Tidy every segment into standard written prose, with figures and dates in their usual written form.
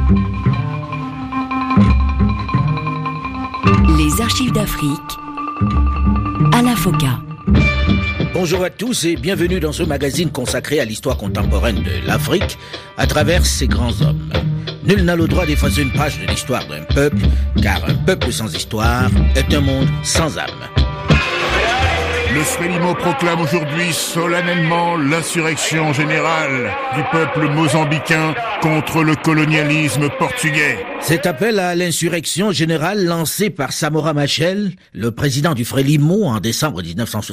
Les archives d'Afrique, Alain Foka. Bonjour à tous et bienvenue dans ce magazine consacré à l'histoire contemporaine de l'Afrique à travers ses grands hommes. Nul n'a le droit d'effacer une page de l'histoire d'un peuple, car un peuple sans histoire est un monde sans âme. Le Frélimo proclame aujourd'hui solennellement l'insurrection générale du peuple mozambicain contre le colonialisme portugais. Cet appel à l'insurrection générale lancé par Samora Machel, le président du Frélimo en décembre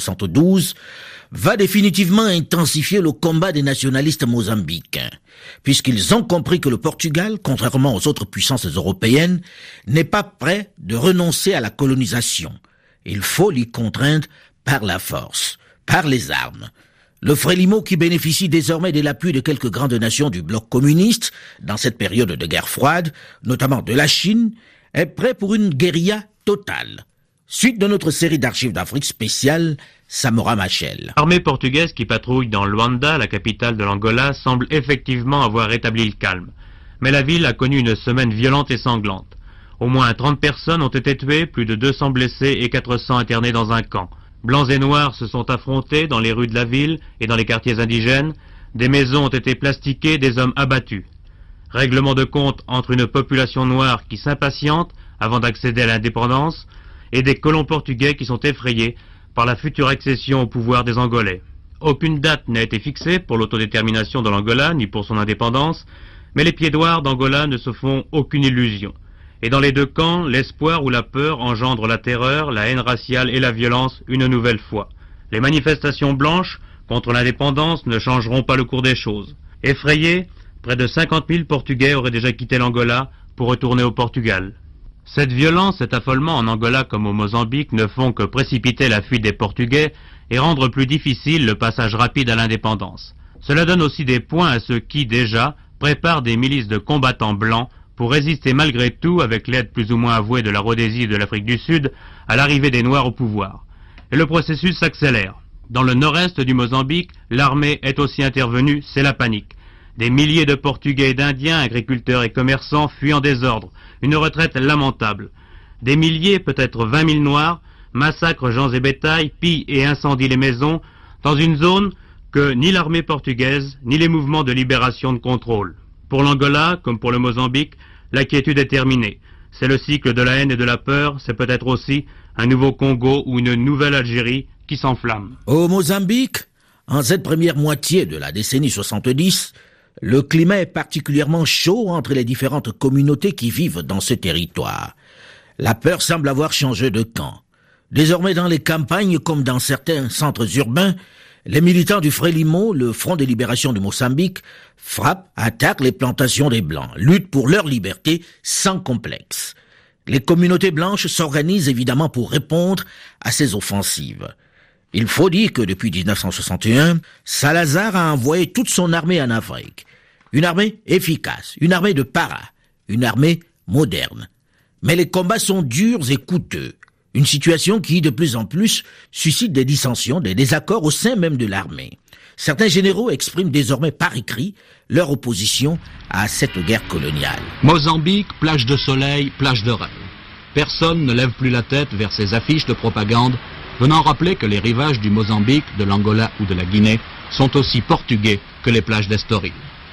1972, va définitivement intensifier le combat des nationalistes mozambicains, puisqu'ils ont compris que le Portugal, contrairement aux autres puissances européennes, n'est pas prêt de renoncer à la colonisation. Il faut l'y contraindre par la force, par les armes. Le Frélimo, qui bénéficie désormais de l'appui de quelques grandes nations du bloc communiste dans cette période de guerre froide, notamment de la Chine, est prêt pour une guérilla totale. Suite de notre série d'archives d'Afrique spéciale, Samora Machel. L'armée portugaise qui patrouille dans Luanda, la capitale de l'Angola, semble effectivement avoir rétabli le calme. Mais la ville a connu une semaine violente et sanglante. Au moins 30 personnes ont été tuées, plus de 200 blessés et 400 internés dans un camp. Blancs et noirs se sont affrontés dans les rues de la ville et dans les quartiers indigènes. Des maisons ont été plastiquées, des hommes abattus. Règlement de compte entre une population noire qui s'impatiente avant d'accéder à l'indépendance et des colons portugais qui sont effrayés par la future accession au pouvoir des Angolais. Aucune date n'a été fixée pour l'autodétermination de l'Angola ni pour son indépendance, mais les pieds-noirs d'Angola ne se font aucune illusion. Et dans les deux camps, l'espoir ou la peur engendre la terreur, la haine raciale et la violence une nouvelle fois. Les manifestations blanches contre l'indépendance ne changeront pas le cours des choses. Effrayés, près de 50 000 Portugais auraient déjà quitté l'Angola pour retourner au Portugal. Cette violence, cet affolement en Angola comme au Mozambique ne font que précipiter la fuite des Portugais et rendre plus difficile le passage rapide à l'indépendance. Cela donne aussi des points à ceux qui, déjà, préparent des milices de combattants blancs pour résister malgré tout, avec l'aide plus ou moins avouée de la Rhodésie et de l'Afrique du Sud, à l'arrivée des Noirs au pouvoir. Et le processus s'accélère. Dans le nord-est du Mozambique, l'armée est aussi intervenue, c'est la panique. Des milliers de Portugais et d'Indiens, agriculteurs et commerçants fuient en désordre. Une retraite lamentable. Des milliers, peut-être 20 000 Noirs, massacrent gens et bétail, pillent et incendient les maisons, dans une zone que ni l'armée portugaise, ni les mouvements de libération ne contrôlent. Pour l'Angola, comme pour le Mozambique, l'inquiétude est terminée. C'est le cycle de la haine et de la peur, c'est peut-être aussi un nouveau Congo ou une nouvelle Algérie qui s'enflamme. Au Mozambique, en cette première moitié de la décennie 70, le climat est particulièrement chaud entre les différentes communautés qui vivent dans ce territoire. La peur semble avoir changé de camp. Désormais dans les campagnes comme dans certains centres urbains, les militants du Frélimo, le Front de libération du Mozambique, frappent, attaquent les plantations des Blancs, luttent pour leur liberté sans complexe. Les communautés blanches s'organisent évidemment pour répondre à ces offensives. Il faut dire que depuis 1961, Salazar a envoyé toute son armée en Afrique. Une armée efficace, une armée de para, une armée moderne. Mais les combats sont durs et coûteux. Une situation qui, de plus en plus, suscite des dissensions, des désaccords au sein même de l'armée. Certains généraux expriment désormais par écrit leur opposition à cette guerre coloniale. Mozambique, plage de soleil, plage de rêve. Personne ne lève plus la tête vers ces affiches de propagande venant rappeler que les rivages du Mozambique, de l'Angola ou de la Guinée sont aussi portugais que les plages d'Estoril.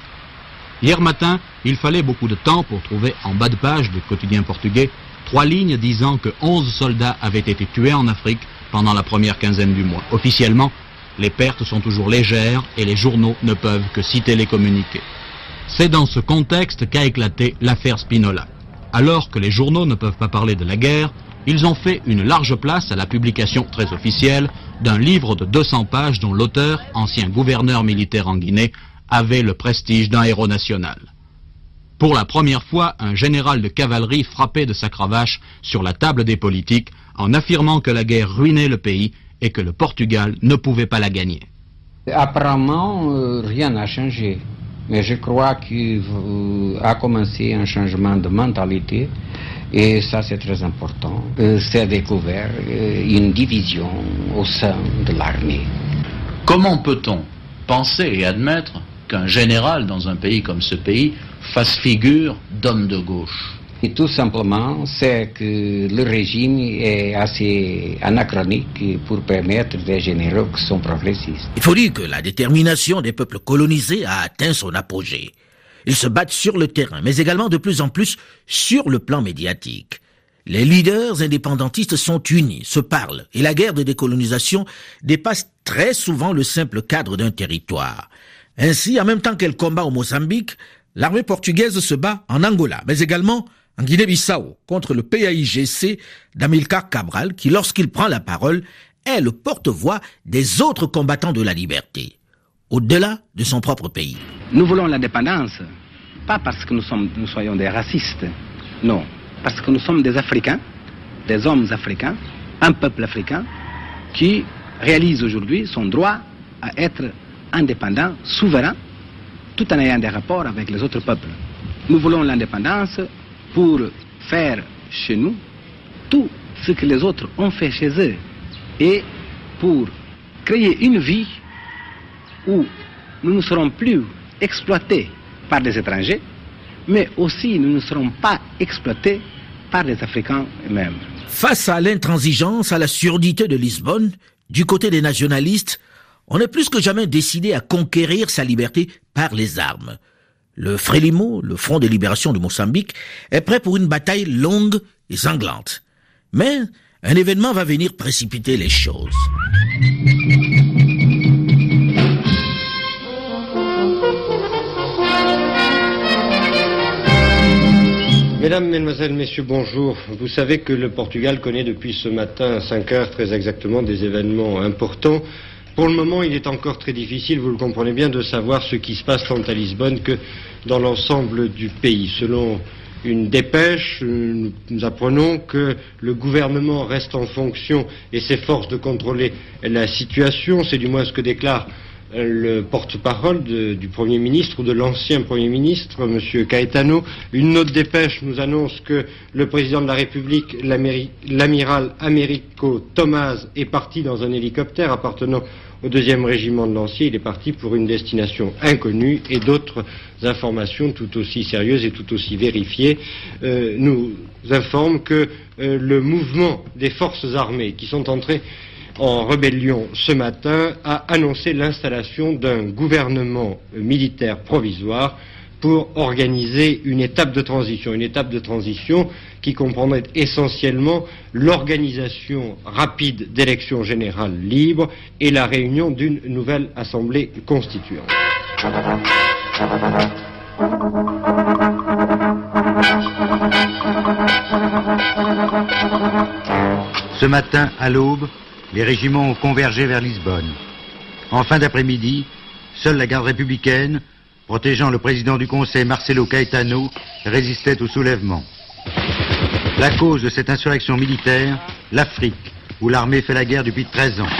Hier matin, il fallait beaucoup de temps pour trouver en bas de page du quotidien portugais 3 lignes disant que 11 soldats avaient été tués en Afrique pendant la première quinzaine du mois. Officiellement, les pertes sont toujours légères et les journaux ne peuvent que citer les communiqués. C'est dans ce contexte qu'a éclaté l'affaire Spinola. Alors que les journaux ne peuvent pas parler de la guerre, ils ont fait une large place à la publication très officielle d'un livre de 200 pages dont l'auteur, ancien gouverneur militaire en Guinée, avait le prestige d'un héros national. Pour la première fois, un général de cavalerie frappait de sa cravache sur la table des politiques en affirmant que la guerre ruinait le pays et que le Portugal ne pouvait pas la gagner. Apparemment, rien n'a changé. Mais je crois qu'il a commencé un changement de mentalité et ça c'est très important. C'est découvert une division au sein de l'armée. Comment peut-on penser et admettre qu'un général dans un pays comme ce pays fasse figure d'homme de gauche. Et tout simplement, c'est que le régime est assez anachronique pour permettre des généraux qui sont progressistes. Il faut dire que la détermination des peuples colonisés a atteint son apogée. Ils se battent sur le terrain, mais également de plus en plus sur le plan médiatique. Les leaders indépendantistes sont unis, se parlent, et la guerre de décolonisation dépasse très souvent le simple cadre d'un territoire. Ainsi, en même temps qu'elle combat au Mozambique, l'armée portugaise se bat en Angola, mais également en Guinée-Bissau, contre le PAIGC d'Amilcar Cabral, qui, lorsqu'il prend la parole, est le porte-voix des autres combattants de la liberté, au-delà de son propre pays. Nous voulons l'indépendance, pas parce que nous soyons des racistes, non, parce que nous sommes des Africains, des hommes africains, un peuple africain, qui réalise aujourd'hui son droit à être indépendant, souverain, tout en ayant des rapports avec les autres peuples. Nous voulons l'indépendance pour faire chez nous tout ce que les autres ont fait chez eux et pour créer une vie où nous ne serons plus exploités par des étrangers, mais aussi nous ne serons pas exploités par les Africains eux-mêmes. Face à l'intransigeance, à la surdité de Lisbonne, du côté des nationalistes, on est plus que jamais décidé à conquérir sa liberté par les armes. Le Frelimo, le Front de libération du Mozambique, est prêt pour une bataille longue et sanglante. Mais un événement va venir précipiter les choses. Mesdames, Mesdemoiselles, Messieurs, bonjour. Vous savez que le Portugal connaît depuis ce matin, à 5 heures très exactement, des événements importants. Pour le moment, il est encore très difficile, vous le comprenez bien, de savoir ce qui se passe tant à Lisbonne que dans l'ensemble du pays. Selon une dépêche, nous apprenons que le gouvernement reste en fonction et s'efforce de contrôler la situation. C'est du moins ce que déclare le porte-parole du Premier ministre ou de l'ancien Premier ministre, M. Caetano. Une autre dépêche nous annonce que le président de la République, l'amiral Américo Tomás, est parti dans un hélicoptère appartenant au 2e régiment de Lanciers. Il est parti pour une destination inconnue, et d'autres informations tout aussi sérieuses et tout aussi vérifiées nous informent que le mouvement des forces armées qui sont entrées en rébellion ce matin a annoncé l'installation d'un gouvernement militaire provisoire pour organiser une étape de transition qui comprendrait essentiellement l'organisation rapide d'élections générales libres et la réunion d'une nouvelle assemblée constituante. Ce matin, à l'aube, les régiments ont convergé vers Lisbonne. En fin d'après-midi, seule la garde républicaine, protégeant le président du Conseil Marcelo Caetano, résistait au soulèvement. La cause de cette insurrection militaire, l'Afrique, où l'armée fait la guerre depuis 13 ans.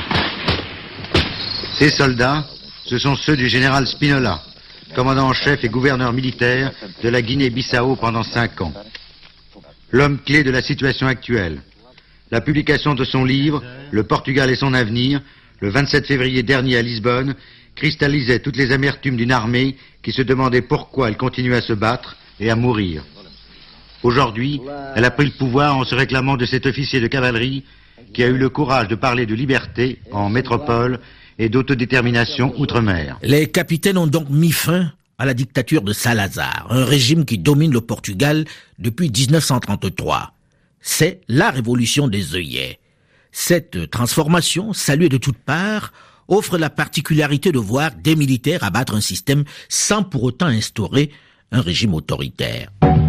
Ces soldats, ce sont ceux du général Spinola, commandant en chef et gouverneur militaire de la Guinée-Bissau pendant 5 ans. L'homme clé de la situation actuelle. La publication de son livre, Le Portugal et son avenir, le 27 février dernier à Lisbonne, cristallisait toutes les amertumes d'une armée qui se demandait pourquoi elle continuait à se battre et à mourir. Aujourd'hui, elle a pris le pouvoir en se réclamant de cet officier de cavalerie qui a eu le courage de parler de liberté en métropole et d'autodétermination outre-mer. Les capitaines ont donc mis fin à la dictature de Salazar, un régime qui domine le Portugal depuis 1933. C'est la révolution des œillets. Cette transformation, saluée de toutes parts, offre la particularité de voir des militaires abattre un système sans pour autant instaurer un régime autoritaire.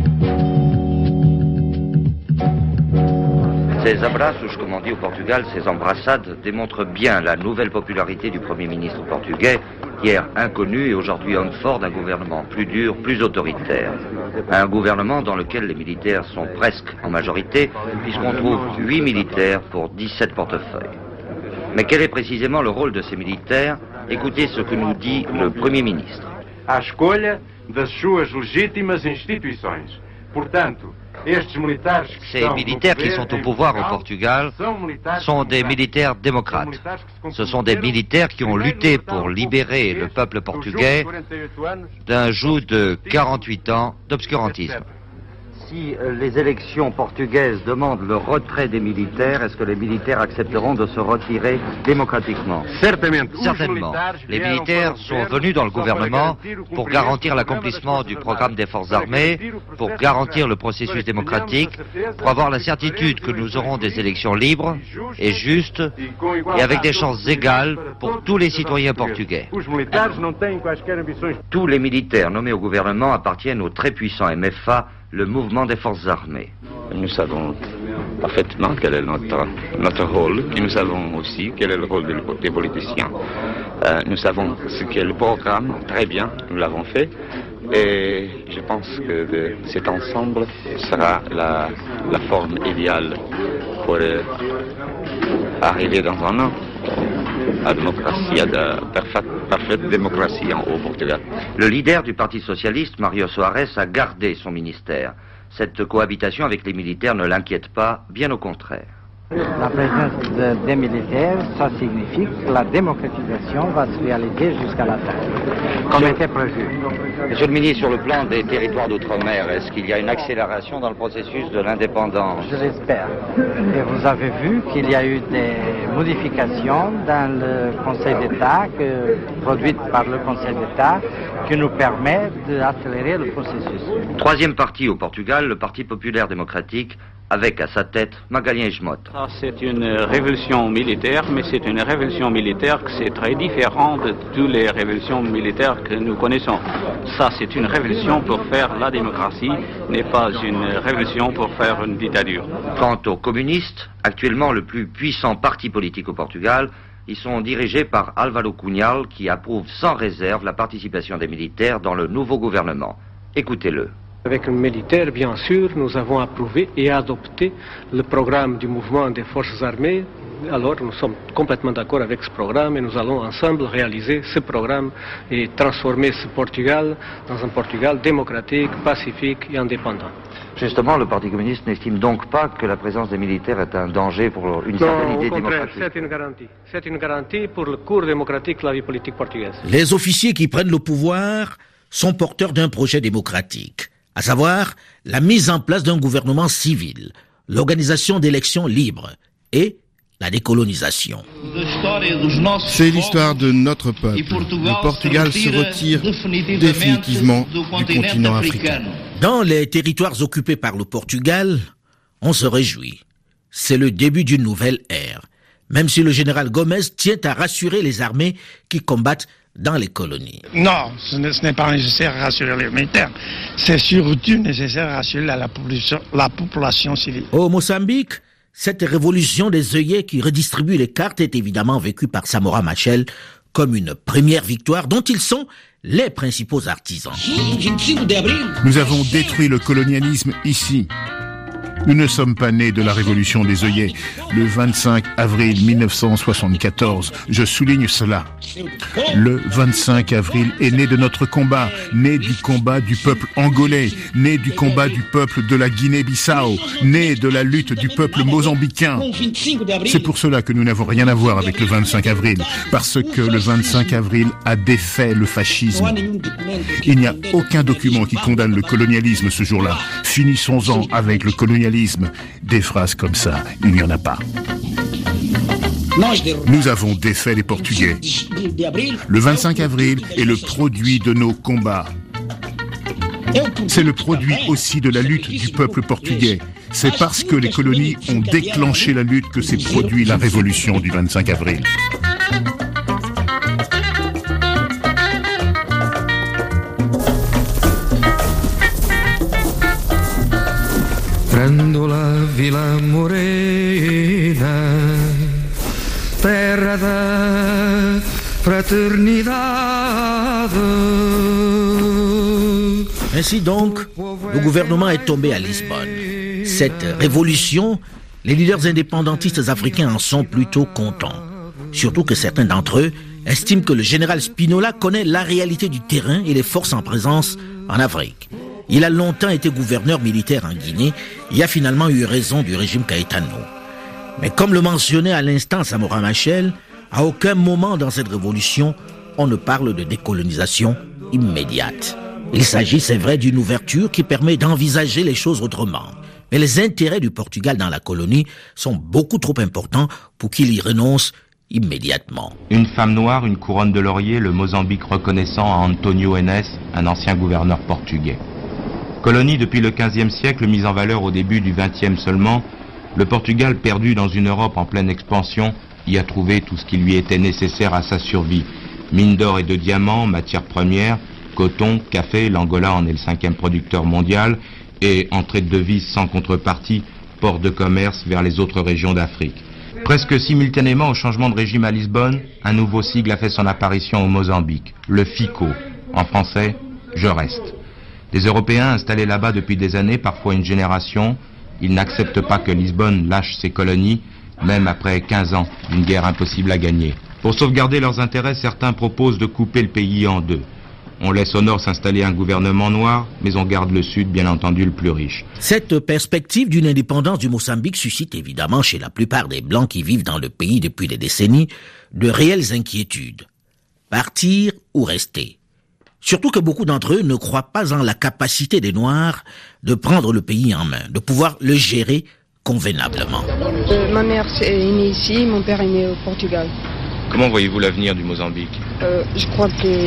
Ces abraços, comme on dit au Portugal, ces embrassades démontrent bien la nouvelle popularité du Premier ministre portugais, hier inconnu et aujourd'hui homme fort d'un gouvernement plus dur, plus autoritaire. Un gouvernement dans lequel les militaires sont presque en majorité, puisqu'on trouve 8 militaires pour 17 portefeuilles. Mais quel est précisément le rôle de ces militaires? Écoutez ce que nous dit le Premier ministre. A escolha das suas legítimas instituições, Ces militaires qui sont au pouvoir au Portugal sont des militaires démocrates. Ce sont des militaires qui ont lutté pour libérer le peuple portugais d'un joug de 48 ans d'obscurantisme. Si les élections portugaises demandent le retrait des militaires, est-ce que les militaires accepteront de se retirer démocratiquement? Certainement. Les militaires sont venus dans le gouvernement pour garantir l'accomplissement du programme des forces armées, pour garantir le processus démocratique, pour avoir la certitude que nous aurons des élections libres et justes et avec des chances égales pour tous les citoyens portugais. Tous les militaires nommés au gouvernement appartiennent au très puissant MFA, le mouvement des forces armées. Nous savons parfaitement quel est notre rôle et nous savons aussi quel est le rôle des politiciens. Nous savons ce qu'est le programme, très bien, nous l'avons fait et je pense que cet ensemble sera la forme idéale pour arriver dans un an à la démocratie, à la parfaite démocratie au Portugal. Le leader du Parti socialiste, Mário Soares, a gardé son ministère. Cette cohabitation avec les militaires ne l'inquiète pas, bien au contraire. La présence des militaires, ça signifie que la démocratisation va se réaliser jusqu'à la fin, comme était prévu. Monsieur le ministre, sur le plan des territoires d'outre-mer, est-ce qu'il y a une accélération dans le processus de l'indépendance? Je l'espère. Et vous avez vu qu'il y a eu des modifications dans le Conseil d'État, produites par le Conseil d'État, qui nous permet d'accélérer le processus. Troisième parti au Portugal, le Parti populaire démocratique, avec à sa tête Magalhães Mota. C'est une révolution militaire, mais c'est une révolution militaire qui est très différente de toutes les révolutions militaires que nous connaissons. Ça, c'est une révolution pour faire la démocratie, n'est pas une révolution pour faire une dictature. Quant aux communistes, actuellement le plus puissant parti politique au Portugal, ils sont dirigés par Álvaro Cunhal, qui approuve sans réserve la participation des militaires dans le nouveau gouvernement. Écoutez-le. Avec les militaires, bien sûr, nous avons approuvé et adopté le programme du mouvement des forces armées. Alors, nous sommes complètement d'accord avec ce programme et nous allons ensemble réaliser ce programme et transformer ce Portugal dans un Portugal démocratique, pacifique et indépendant. Justement, le Parti communiste n'estime donc pas que la présence des militaires est un danger pour une certaine idée démocratique. C'est une garantie. C'est une garantie pour le cours démocratique de la vie politique portugaise. Les officiers qui prennent le pouvoir sont porteurs d'un projet démocratique, à savoir la mise en place d'un gouvernement civil, l'organisation d'élections libres et la décolonisation. C'est l'histoire de notre peuple. Le Portugal se retire définitivement du continent africain. Dans les territoires occupés par le Portugal, on se réjouit. C'est le début d'une nouvelle ère, même si le général Gomes tient à rassurer les armées qui combattent dans les colonies. Non, ce n'est pas nécessaire à rassurer les militaires. C'est surtout nécessaire à rassurer la population civile. Au Mozambique, cette révolution des œillets qui redistribue les cartes est évidemment vécue par Samora Machel comme une première victoire dont ils sont les principaux artisans. Nous avons détruit le colonialisme ici. Nous ne sommes pas nés de la révolution des œillets, le 25 avril 1974. Je souligne cela. Le 25 avril est né de notre combat, né du combat du peuple angolais, né du combat du peuple de la Guinée-Bissau, né de la lutte du peuple mozambicain. C'est pour cela que nous n'avons rien à voir avec le 25 avril, parce que le 25 avril a défait le fascisme. Il n'y a aucun document qui condamne le colonialisme ce jour-là. Finissons-en avec le colonialisme. Des phrases comme ça, il n'y en a pas. Nous avons défait les Portugais. Le 25 avril est le produit de nos combats. C'est le produit aussi de la lutte du peuple portugais. C'est parce que les colonies ont déclenché la lutte que s'est produit la révolution du 25 avril. Grandola Vila Morena, terra da fraternidade. Ainsi donc, le gouvernement est tombé à Lisbonne. Cette révolution, les leaders indépendantistes africains en sont plutôt contents. Surtout que certains d'entre eux estiment que le général Spinola connaît la réalité du terrain et les forces en présence en Afrique. Il a longtemps été gouverneur militaire en Guinée et a finalement eu raison du régime Caetano. Mais comme le mentionnait à l'instant Samora Machel, à aucun moment dans cette révolution, on ne parle de décolonisation immédiate. Il s'agit, c'est vrai, d'une ouverture qui permet d'envisager les choses autrement. Mais les intérêts du Portugal dans la colonie sont beaucoup trop importants pour qu'il y renonce immédiatement. Une femme noire, une couronne de laurier, le Mozambique reconnaissant à Antonio Enes, un ancien gouverneur portugais. Colonie depuis le XVe siècle, mise en valeur au début du XXe seulement, le Portugal, perdu dans une Europe en pleine expansion, y a trouvé tout ce qui lui était nécessaire à sa survie. Mines d'or et de diamants, matières premières, coton, café, l'Angola en est le 5e producteur mondial, et entrée de devises sans contrepartie, port de commerce vers les autres régions d'Afrique. Presque simultanément au changement de régime à Lisbonne, un nouveau sigle a fait son apparition au Mozambique, le FICO, en français, je reste. Des Européens installés là-bas depuis des années, parfois une génération, ils n'acceptent pas que Lisbonne lâche ses colonies, même après 15 ans d'une guerre impossible à gagner. Pour sauvegarder leurs intérêts, certains proposent de couper le pays en deux. On laisse au nord s'installer un gouvernement noir, mais on garde le sud, bien entendu, le plus riche. Cette perspective d'une indépendance du Mozambique suscite évidemment chez la plupart des Blancs qui vivent dans le pays depuis des décennies de réelles inquiétudes. Partir ou rester? Surtout que beaucoup d'entre eux ne croient pas en la capacité des Noirs de prendre le pays en main, de pouvoir le gérer convenablement. Ma mère est née ici, mon père est né au Portugal. Comment voyez-vous l'avenir du Mozambique? Je crois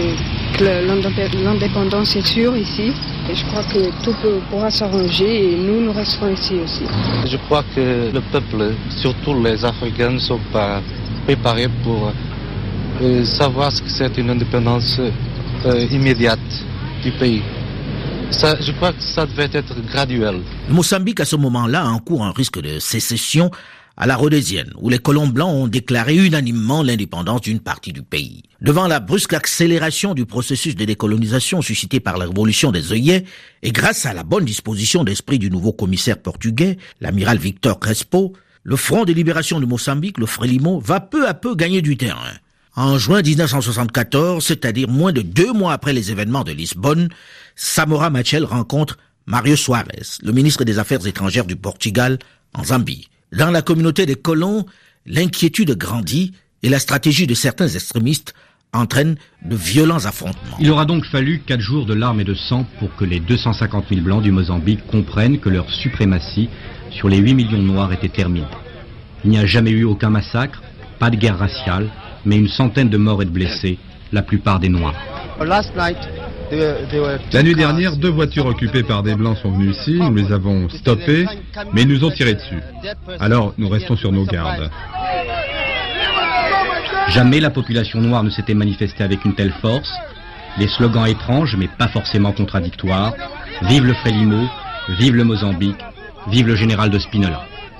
que l'indépendance est sûre ici. Et je crois que tout pourra s'arranger et nous resterons ici aussi. Je crois que le peuple, surtout les Africains, ne sont pas préparés pour savoir ce que c'est une indépendance immédiate du pays. Je crois que ça devait être graduel. Le Mozambique, à ce moment-là, encourt un risque de sécession à la rhodésienne, où les colons blancs ont déclaré unanimement l'indépendance d'une partie du pays. Devant la brusque accélération du processus de décolonisation suscité par la révolution des œillets, et grâce à la bonne disposition d'esprit du nouveau commissaire portugais, l'amiral Victor Crespo, le Front de libération du Mozambique, le Frelimo, va peu à peu gagner du terrain. En juin 1974, c'est-à-dire moins de 2 mois après les événements de Lisbonne, Samora Machel rencontre Mário Soares, le ministre des Affaires étrangères du Portugal, en Zambie. Dans la communauté des colons, l'inquiétude grandit et la stratégie de certains extrémistes entraîne de violents affrontements. Il aura donc fallu 4 jours de larmes et de sang pour que les 250 000 Blancs du Mozambique comprennent que leur suprématie sur les 8 millions de Noirs était terminée. Il n'y a jamais eu aucun massacre, pas de guerre raciale, mais une centaine de morts et de blessés, la plupart des Noirs. La nuit dernière, 2 voitures occupées par des Blancs sont venues ici, nous les avons stoppées, mais ils nous ont tiré dessus. Alors, nous restons sur nos gardes. Jamais la population noire ne s'était manifestée avec une telle force. Les slogans étranges, mais pas forcément contradictoires. Vive le Frelimo, vive le Mozambique, vive le général de Spinola.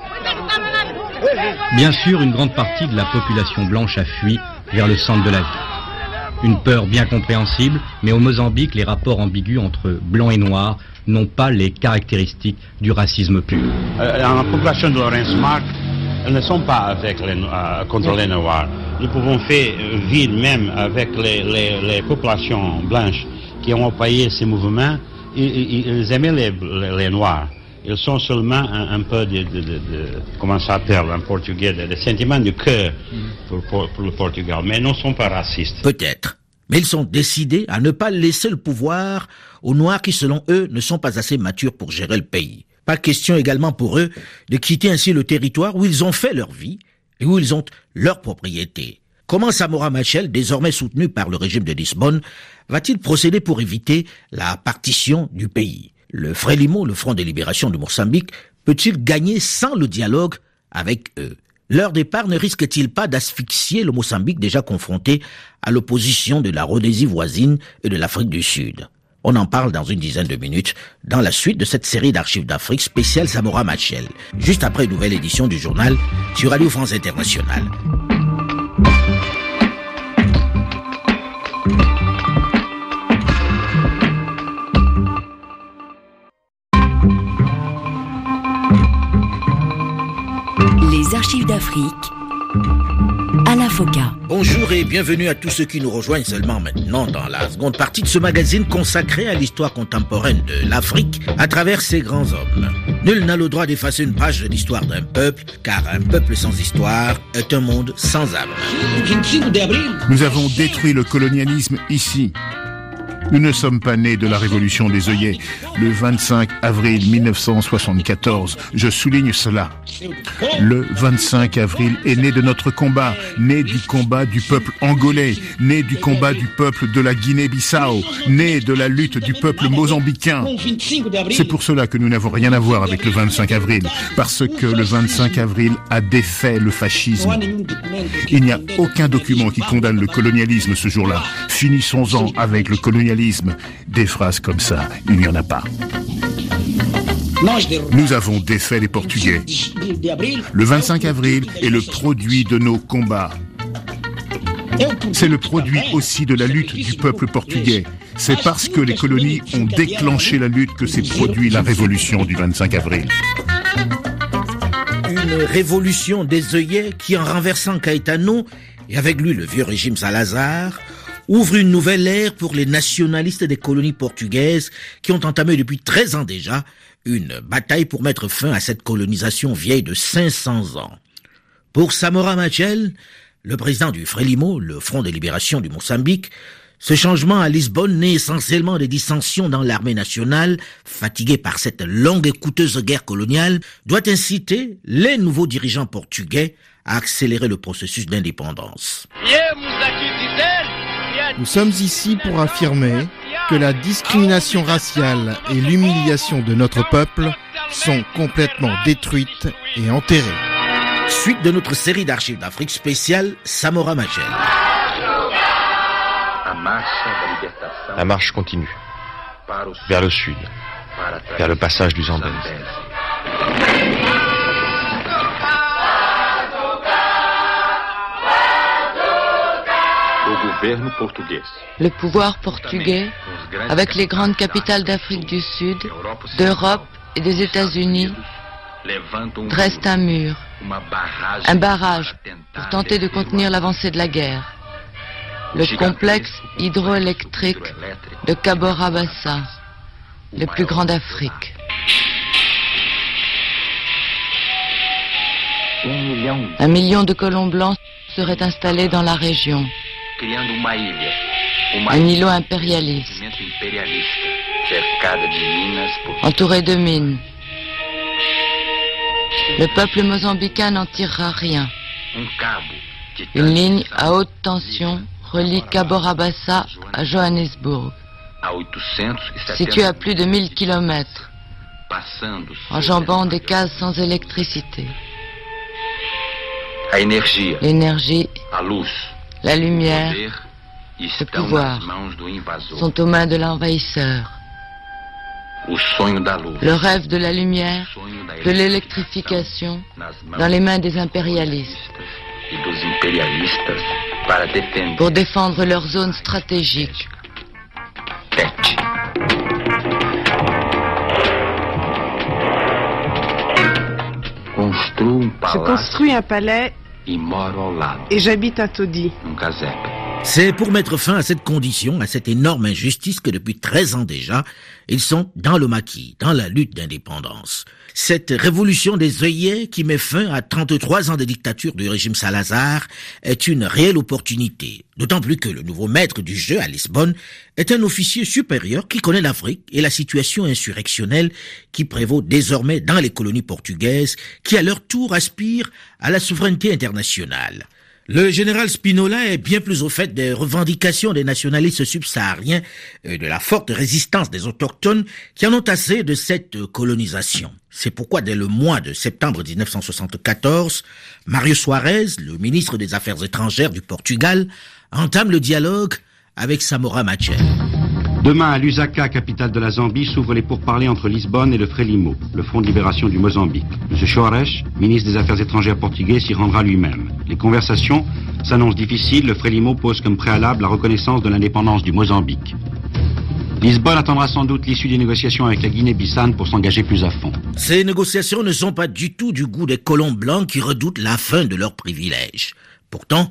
Bien sûr, une grande partie de la population blanche a fui vers le centre de la ville. Une peur bien compréhensible, mais au Mozambique, les rapports ambigus entre blancs et noirs n'ont pas les caractéristiques du racisme pur. La population de Lourenço Marques, elles ne sont pas contre les noirs. Nous pouvons faire vivre même avec les populations blanches qui ont appuyé ces mouvements. Ils aimaient les noirs. Ils sont seulement un peu comment ça s'appelle en portugais, de sentiments de cœur pour le Portugal, mais ils ne sont pas racistes. Peut-être, mais ils sont décidés à ne pas laisser le pouvoir aux Noirs qui, selon eux, ne sont pas assez matures pour gérer le pays. Pas question également pour eux de quitter ainsi le territoire où ils ont fait leur vie et où ils ont leur propriété. Comment Samora Machel, désormais soutenu par le régime de Lisbonne, va-t-il procéder pour éviter la partition du pays? Le Frelimo, le Front de libération du Mozambique, peut-il gagner sans le dialogue avec eux? Leur départ ne risque-t-il pas d'asphyxier le Mozambique déjà confronté à l'opposition de la Rhodésie voisine et de l'Afrique du Sud? On en parle dans une dizaine de minutes dans la suite de cette série d'archives d'Afrique spéciale Samora Machel, juste après une nouvelle édition du journal sur Radio France Internationale. Les archives d'Afrique à la Foca. Bonjour et bienvenue à tous ceux qui nous rejoignent seulement maintenant dans la seconde partie de ce magazine consacré à l'histoire contemporaine de l'Afrique à travers ses grands hommes. Nul n'a le droit d'effacer une page de l'histoire d'un peuple, car un peuple sans histoire est un monde sans âme. Nous avons détruit le colonialisme ici. Nous ne sommes pas nés de la révolution des œillets, le 25 avril 1974. Je souligne cela. Le 25 avril est né de notre combat, né du combat du peuple angolais, né du combat du peuple de la Guinée-Bissau, né de la lutte du peuple mozambicain. C'est pour cela que nous n'avons rien à voir avec le 25 avril, parce que le 25 avril a défait le fascisme. Il n'y a aucun document qui condamne le colonialisme ce jour-là. Finissons-en avec le colonialisme. Des phrases comme ça, il n'y en a pas. Nous avons défait les Portugais. Le 25 avril est le produit de nos combats. C'est le produit aussi de la lutte du peuple portugais. C'est parce que les colonies ont déclenché la lutte que s'est produite la révolution du 25 avril. Une révolution des œillets qui, en renversant Caetano, et avec lui le vieux régime Salazar, ouvre une nouvelle ère pour les nationalistes des colonies portugaises qui ont entamé depuis 13 ans déjà une bataille pour mettre fin à cette colonisation vieille de 500 ans. Pour Samora Machel, le président du Frelimo, le Front de libération du Mozambique, ce changement à Lisbonne naît essentiellement des dissensions dans l'armée nationale, fatiguée par cette longue et coûteuse guerre coloniale, doit inciter les nouveaux dirigeants portugais à accélérer le processus d'indépendance. Nous sommes ici pour affirmer que la discrimination raciale et l'humiliation de notre peuple sont complètement détruites et enterrées. Suite de notre série d'archives d'Afrique spéciale Samora Machel. La marche continue, vers le sud, vers le passage du Zambèze. Le pouvoir portugais, avec les grandes capitales d'Afrique du Sud, d'Europe et des États-Unis, dresse un mur, un barrage pour tenter de contenir l'avancée de la guerre. Le complexe hydroélectrique de Cabora Bassa, le plus grand d'Afrique. 1 million de colons blancs seraient installés dans la région. Un îlot impérialiste, entouré de mines. Le peuple mozambicain n'en tirera rien. Une ligne à haute tension relie Cabora Bassa à Johannesburg, située à plus de 1000 kilomètres, enjambant des cases sans électricité. L'énergie, la lumière, le pouvoir sont aux mains de l'envahisseur. Le rêve de la lumière, de l'électrification, dans les mains des impérialistes, pour défendre leur zone stratégique. Je construis un palais et j'habite à Todi. C'est pour mettre fin à cette condition, à cette énorme injustice que depuis 13 ans déjà, ils sont dans le maquis, dans la lutte d'indépendance. Cette révolution des œillets qui met fin à 33 ans de dictature du régime Salazar est une réelle opportunité, d'autant plus que le nouveau maître du jeu à Lisbonne est un officier supérieur qui connaît l'Afrique et la situation insurrectionnelle qui prévaut désormais dans les colonies portugaises qui à leur tour aspirent à la souveraineté internationale. Le général Spinola est bien plus au fait des revendications des nationalistes subsahariens et de la forte résistance des autochtones qui en ont assez de cette colonisation. C'est pourquoi dès le mois de septembre 1974, Mário Soares, le ministre des Affaires étrangères du Portugal, entame le dialogue avec Samora Machel. Demain, à Lusaka, capitale de la Zambie, s'ouvrent les pourparlers entre Lisbonne et le Frelimo, le Front de libération du Mozambique. M. Soares, ministre des Affaires étrangères portugais, s'y rendra lui-même. Les conversations s'annoncent difficiles. Le Frelimo pose comme préalable la reconnaissance de l'indépendance du Mozambique. Lisbonne attendra sans doute l'issue des négociations avec la Guinée-Bissau pour s'engager plus à fond. Ces négociations ne sont pas du tout du goût des colons blancs qui redoutent la fin de leurs privilèges. Pourtant,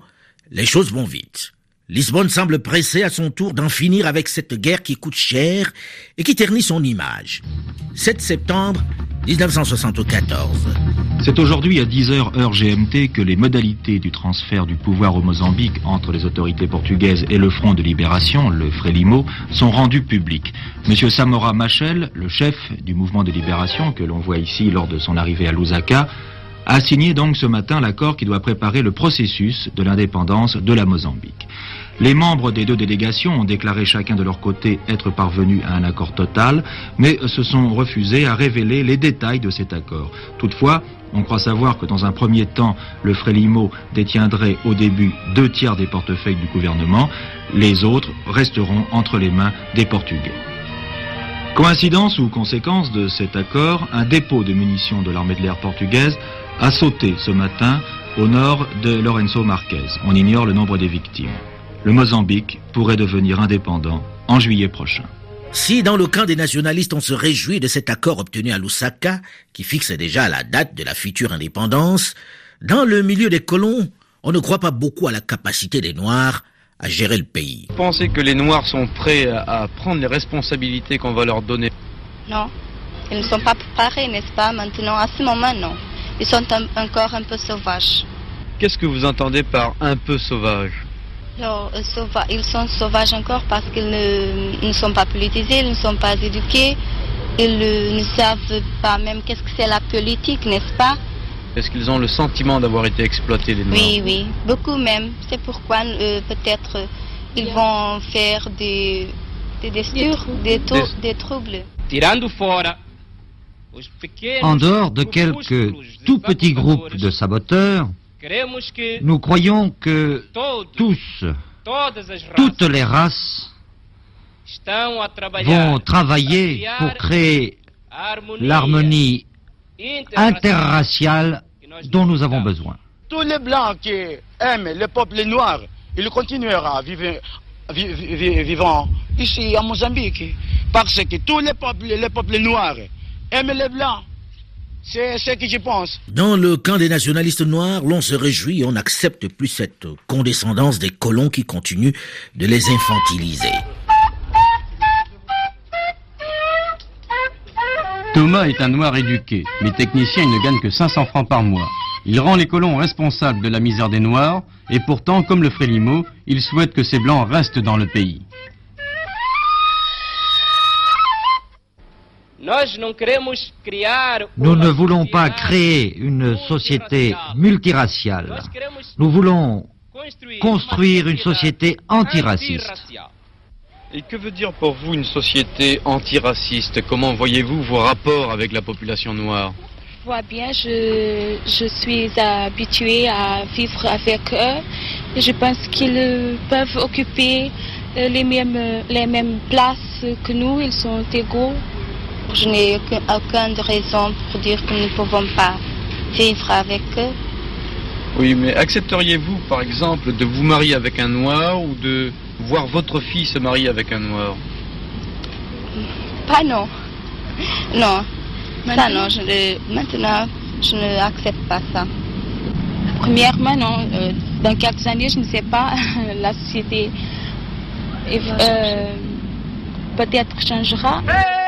Les choses vont vite. Lisbonne semble pressée à son tour d'en finir avec cette guerre qui coûte cher et qui ternit son image. 7 septembre 1974. C'est aujourd'hui à 10h heure GMT que les modalités du transfert du pouvoir au Mozambique entre les autorités portugaises et le Front de Libération, le Frelimo, sont rendues publiques. Monsieur Samora Machel, le chef du mouvement de libération que l'on voit ici lors de son arrivée à Lusaka, a signé donc ce matin l'accord qui doit préparer le processus de l'indépendance de la Mozambique. Les membres des deux délégations ont déclaré chacun de leur côté être parvenus à un accord total, mais se sont refusés à révéler les détails de cet accord. Toutefois, on croit savoir que dans un premier temps, le Frelimo détiendrait au début 2/3 des portefeuilles du gouvernement, les autres resteront entre les mains des Portugais. Coïncidence ou conséquence de cet accord, un dépôt de munitions de l'armée de l'air portugaise a sauté ce matin au nord de Lourenço Marques. On ignore le nombre des victimes. Le Mozambique pourrait devenir indépendant en juillet prochain. Si dans le camp des nationalistes on se réjouit de cet accord obtenu à Lusaka, qui fixe déjà la date de la future indépendance, dans le milieu des colons, on ne croit pas beaucoup à la capacité des Noirs à gérer le pays. Vous pensez que les Noirs sont prêts à prendre les responsabilités qu'on va leur donner? Non, ils ne sont pas préparés, n'est-ce pas? Maintenant, à ce moment, non. Ils sont encore un peu sauvages. Qu'est-ce que vous entendez par un peu sauvage? Alors, ils sont sauvages encore parce qu'ils ne sont pas politisés, ils ne sont pas éduqués, ils ne savent pas même qu'est-ce que c'est la politique, n'est-ce pas? Est-ce qu'ils ont le sentiment d'avoir été exploités, les Noirs? Oui, oui, beaucoup même. C'est pourquoi peut-être ils vont faire des troubles. En dehors de quelques tout petits groupes de saboteurs, nous croyons que toutes les races vont travailler pour créer l'harmonie interraciale dont nous avons besoin. Tous les Blancs qui aiment le peuple noir, il continuera vivant ici à Mozambique, parce que tous les peuples noirs aiment les Blancs. C'est ce que je pense. Dans le camp des nationalistes noirs, l'on se réjouit et on n'accepte plus cette condescendance des colons qui continuent de les infantiliser. Thomas est un noir éduqué, mais technicien, il ne gagne que 500 francs par mois. Il rend les colons responsables de la misère des noirs, et pourtant, comme le Frelimo, il souhaite que ces blancs restent dans le pays. Nous ne voulons pas créer une société multiraciale. Nous voulons construire une société antiraciste. Et que veut dire pour vous une société antiraciste? Comment voyez-vous vos rapports avec la population noire? Je vois bien, je suis habituée à vivre avec eux. Et je pense qu'ils peuvent occuper les mêmes places que nous, ils sont égaux. Je n'ai aucune raison pour dire que nous ne pouvons pas vivre avec eux. Oui, mais accepteriez-vous, par exemple, de vous marier avec un noir ou de voir votre fille se marier avec un noir? Pas non. Non. Ça non, maintenant, je n'accepte pas ça. Premièrement, non. Dans quelques années, je ne sais pas, la société peut-être changera.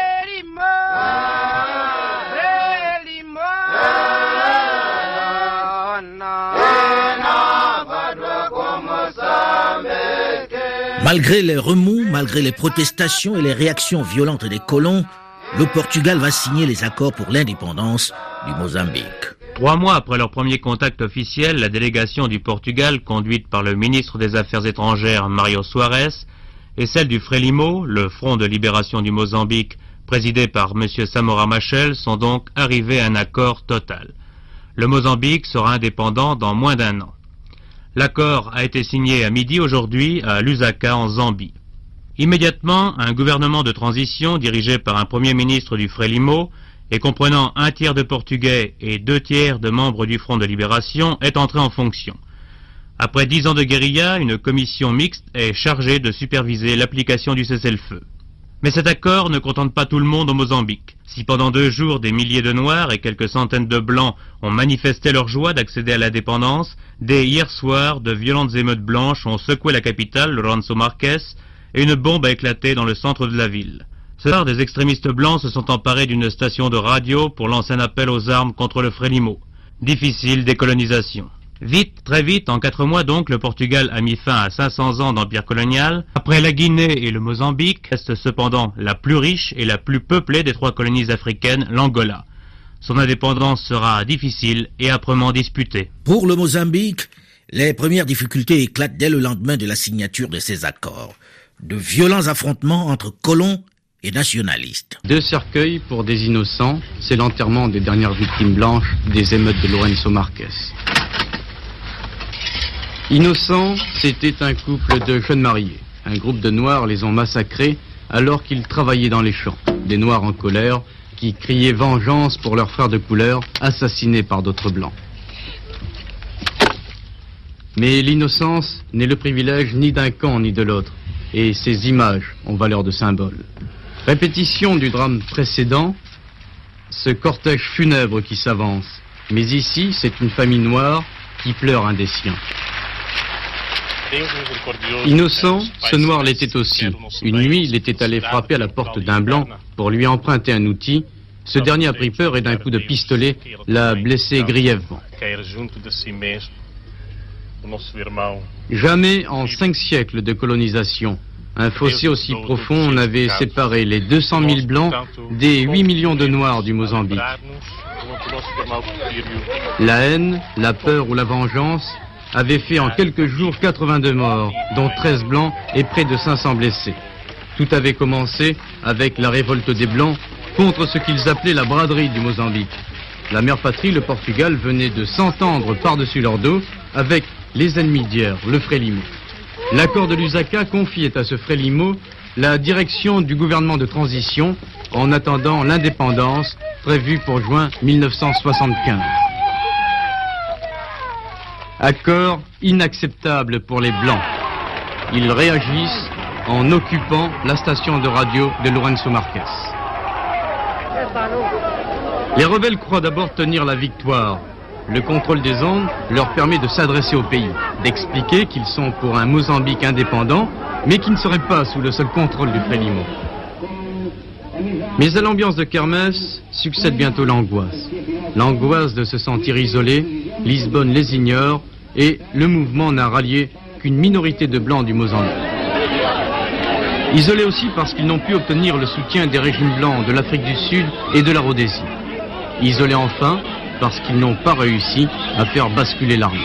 Malgré les remous, malgré les protestations et les réactions violentes des colons, le Portugal va signer les accords pour l'indépendance du Mozambique. 3 mois après leur premier contact officiel, la délégation du Portugal, conduite par le ministre des Affaires étrangères Mário Soares, et celle du Frelimo, le Front de libération du Mozambique, présidé par M. Samora Machel, sont donc arrivés à un accord total. Le Mozambique sera indépendant dans moins d'1 an. L'accord a été signé à midi aujourd'hui à Lusaka en Zambie. Immédiatement, un gouvernement de transition dirigé par un premier ministre du Frelimo et comprenant 1/3 de Portugais et 2/3 de membres du Front de libération est entré en fonction. Après 10 ans de guérilla, une commission mixte est chargée de superviser l'application du cessez-le-feu. Mais cet accord ne contente pas tout le monde au Mozambique. Si pendant 2 jours, des milliers de Noirs et quelques centaines de Blancs ont manifesté leur joie d'accéder à l'indépendance, dès hier soir, de violentes émeutes blanches ont secoué la capitale, Lourenço Marques, et une bombe a éclaté dans le centre de la ville. Ce soir, des extrémistes blancs se sont emparés d'une station de radio pour lancer un appel aux armes contre le Frelimo. Difficile décolonisation. Vite, très vite, en 4 mois donc, le Portugal a mis fin à 500 ans d'empire colonial. Après la Guinée et le Mozambique, reste cependant la plus riche et la plus peuplée des 3 colonies africaines, l'Angola. Son indépendance sera difficile et âprement disputée. Pour le Mozambique, les premières difficultés éclatent dès le lendemain de la signature de ces accords. De violents affrontements entre colons et nationalistes. 2 cercueils pour des innocents, c'est l'enterrement des dernières victimes blanches des émeutes de Lourenço Marques. Innocents, c'était un couple de jeunes mariés. Un groupe de Noirs les ont massacrés alors qu'ils travaillaient dans les champs. Des Noirs en colère qui criaient vengeance pour leurs frères de couleur assassinés par d'autres Blancs. Mais l'innocence n'est le privilège ni d'un camp ni de l'autre, et ces images ont valeur de symbole. Répétition du drame précédent, ce cortège funèbre qui s'avance. Mais ici, c'est une famille noire qui pleure un des siens. Innocent, ce noir l'était aussi. Une nuit, il était allé frapper à la porte d'un blanc pour lui emprunter un outil. Ce dernier a pris peur et d'un coup de pistolet l'a blessé grièvement. Jamais en 5 siècles de colonisation, un fossé aussi profond n'avait séparé les 200 000 blancs des 8 millions de noirs du Mozambique. La haine, la peur ou la vengeance avait fait en quelques jours 82 morts, dont 13 blancs et près de 500 blessés. Tout avait commencé avec la révolte des Blancs contre ce qu'ils appelaient la braderie du Mozambique. La mère patrie, le Portugal, venait de s'entendre par-dessus leur dos avec les ennemis d'hier, le Frelimo. L'accord de Lusaka confiait à ce Frelimo la direction du gouvernement de transition en attendant l'indépendance prévue pour juin 1975. Accord inacceptable pour les Blancs. Ils réagissent en occupant la station de radio de Lourenço Marques. Les rebelles croient d'abord tenir la victoire. Le contrôle des ondes leur permet de s'adresser au pays, d'expliquer qu'ils sont pour un Mozambique indépendant, mais qui ne serait pas sous le seul contrôle du Frelimo. Mais à l'ambiance de kermesse succède bientôt l'angoisse. L'angoisse de se sentir isolé, Lisbonne les ignore et le mouvement n'a rallié qu'une minorité de Blancs du Mozambique. Isolés aussi parce qu'ils n'ont pu obtenir le soutien des régimes blancs de l'Afrique du Sud et de la Rhodésie. Isolés enfin parce qu'ils n'ont pas réussi à faire basculer l'armée.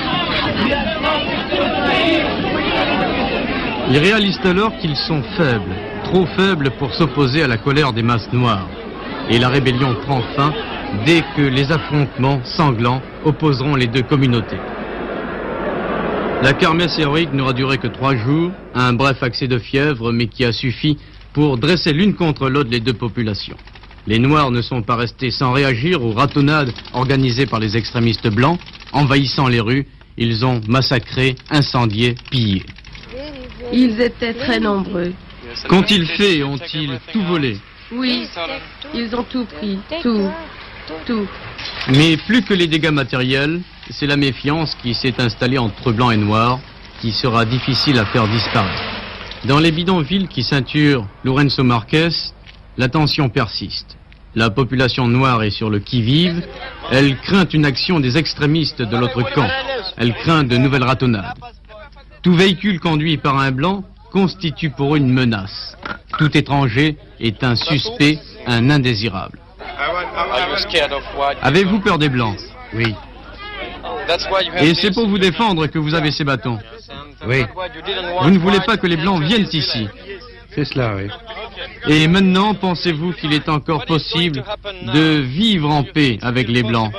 Ils réalisent alors qu'ils sont faibles, trop faibles pour s'opposer à la colère des masses noires. Et la rébellion prend fin dès que les affrontements sanglants opposeront les 2 communautés. La kermesse héroïque n'aura duré que 3 jours, un bref accès de fièvre, mais qui a suffi pour dresser l'une contre l'autre les 2 populations. Les Noirs ne sont pas restés sans réagir aux ratonnades organisées par les extrémistes blancs. Envahissant les rues, ils ont massacré, incendié, pillé. Ils étaient très nombreux. Qu'ont-ils fait et ont-ils tout volé? Oui, ils ont tout pris, tout. Mais plus que les dégâts matériels, c'est la méfiance qui s'est installée entre Blancs et Noirs, qui sera difficile à faire disparaître. Dans les bidonvilles qui ceinturent Lourenço Marques, la tension persiste. La population noire est sur le qui-vive, elle craint une action des extrémistes de l'autre camp, elle craint de nouvelles ratonnades. Tout véhicule conduit par un Blanc constitue pour eux une menace. Tout étranger est un suspect, un indésirable. Avez-vous peur des Blancs? Oui. Et c'est pour vous défendre que vous avez ces bâtons? Oui. Vous ne voulez pas que les Blancs viennent ici? C'est cela, oui. Et maintenant, pensez-vous qu'il est encore possible de vivre en paix avec les Blancs?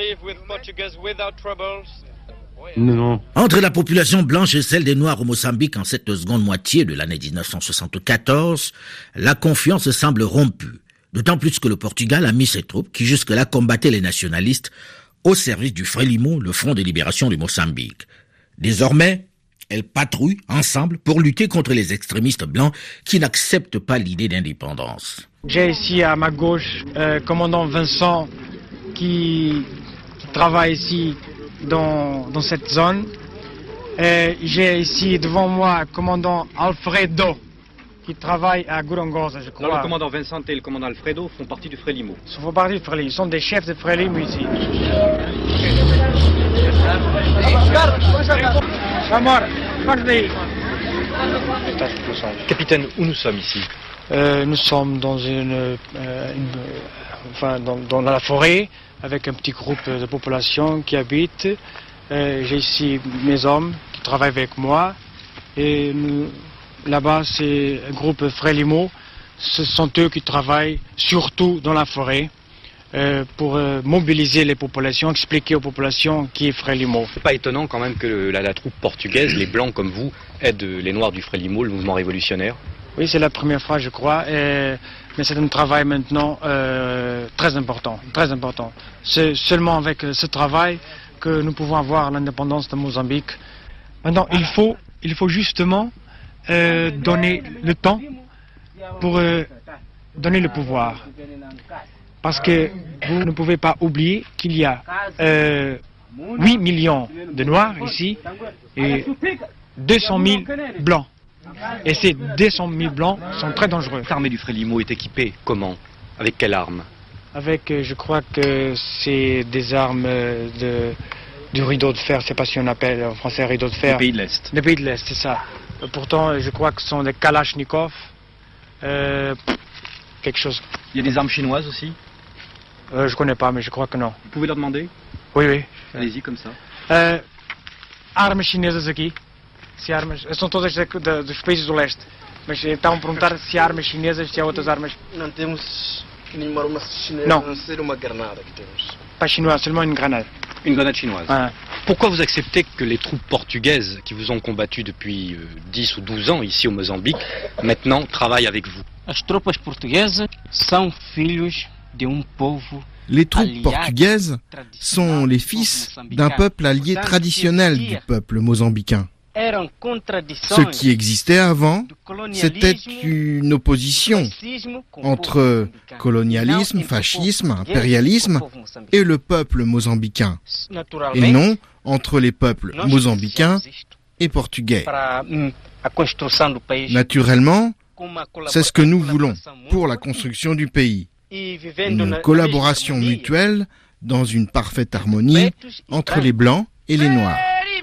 Non. Entre la population blanche et celle des Noirs au Mozambique en cette seconde moitié de l'année 1974, la confiance semble rompue. D'autant plus que le Portugal a mis ses troupes, qui jusque-là combattaient les nationalistes, au service du Frelimo, le Front de libération du Mozambique. Désormais, Elles patrouillent ensemble pour lutter contre les extrémistes blancs qui n'acceptent pas l'idée d'indépendance. J'ai ici à ma gauche commandant Vincent qui travaille ici dans cette zone. Et j'ai ici devant moi commandant Alfredo qui travaille à Gorongosa, je crois. Non, le commandant Vincent et le commandant Alfredo font partie du Frelimo. Ils font partie du Frelimo. Ils sont des chefs de Frelimo ici. Capitaine, où nous sommes ici? Nous sommes dans dans la forêt avec un petit groupe de population qui habite. J'ai ici mes hommes qui travaillent avec moi et là-bas c'est un groupe Frelimo. Ce sont eux qui travaillent surtout dans la forêt pour mobiliser les populations, expliquer aux populations qui est Frelimo. C'est pas étonnant quand même que la troupe portugaise, les blancs comme vous, aident les noirs du Frelimo, le mouvement révolutionnaire? Oui, c'est la première fois je crois, mais c'est un travail maintenant très important, très important. C'est seulement avec ce travail que nous pouvons avoir l'indépendance de Mozambique. Maintenant, il faut justement donner le temps pour donner le pouvoir. Parce que vous ne pouvez pas oublier qu'il y a 8 millions de Noirs ici et 200 000 Blancs. Et ces 200 000 Blancs sont très dangereux. L'armée du Frelimo est équipée comment? Avec quelle arme? Avec, je crois que c'est des armes du rideau de fer, je ne sais pas si on appelle en français rideau de fer. Les pays de l'Est. Les pays de l'Est, c'est ça. Pourtant, je crois que ce sont des Kalachnikov. Quelque chose. Il y a des armes chinoises aussi? Je ne connais pas, mais je crois que non. Vous pouvez leur demander? Oui, oui. Allez-y, comme ça. Armas chinesas aqui. Se armas, são todas dos países do leste. Mas estavam a perguntar se há armas chinesas, se há outras armas. Não temos nenhuma arma chinesa, não. A não ser uma granada que temos. Pas chinoise, seulement une grenade. Une grenade chinoise. Pourquoi vous acceptez que les troupes portugaises qui vous ont combattu depuis 10 ou 12 ans ici au Mozambique, maintenant travaillent avec vous? As tropas portuguesas são filhos de povo. Les troupes portugaises sont les fils d'un peuple allié traditionnel du peuple mozambicain. Ce qui existait avant, c'était une opposition entre colonialisme, fascisme, impérialisme et le peuple mozambicain, et non entre les peuples mozambicains et portugais. Naturellement, c'est ce que nous voulons pour la construction du pays. Une collaboration mutuelle dans une parfaite harmonie entre les Blancs et les Noirs.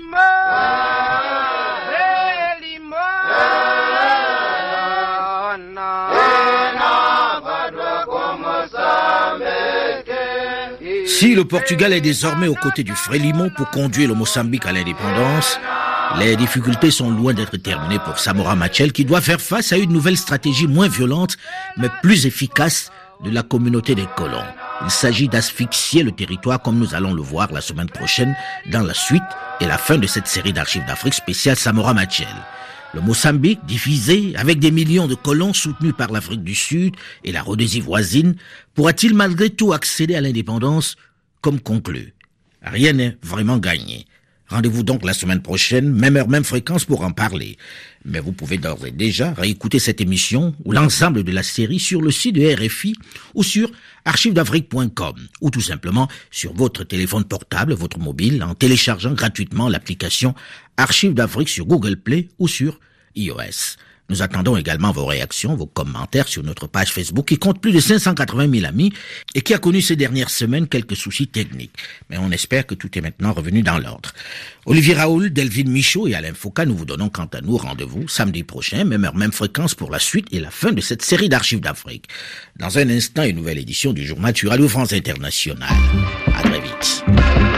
Si le Portugal est désormais aux côtés du Frelimo pour conduire le Mozambique à l'indépendance, les difficultés sont loin d'être terminées pour Samora Machel qui doit faire face à une nouvelle stratégie moins violente mais plus efficace de la communauté des colons. Il s'agit d'asphyxier le territoire comme nous allons le voir la semaine prochaine dans la suite et la fin de cette série d'archives d'Afrique spéciale Samora Machel. Le Mozambique, divisé avec des millions de colons soutenus par l'Afrique du Sud et la Rhodésie voisine, pourra-t-il malgré tout accéder à l'indépendance comme conclu? Rien n'est vraiment gagné. Rendez-vous donc la semaine prochaine, même heure, même fréquence pour en parler. Mais vous pouvez d'ores et déjà réécouter cette émission ou l'ensemble de la série sur le site de RFI ou sur archivesdafrique.com ou tout simplement sur votre téléphone portable, votre mobile, en téléchargeant gratuitement l'application Archives d'Afrique sur Google Play ou sur iOS. Nous attendons également vos réactions, vos commentaires sur notre page Facebook qui compte plus de 580 000 amis et qui a connu ces dernières semaines quelques soucis techniques. Mais on espère que tout est maintenant revenu dans l'ordre. Olivier Raoul, Delvin Michaud et Alain Foucault, nous vous donnons quant à nous rendez-vous samedi prochain, même heure, même fréquence pour la suite et la fin de cette série d'archives d'Afrique. Dans un instant, une nouvelle édition du journal sur Radio France Internationale. À très vite.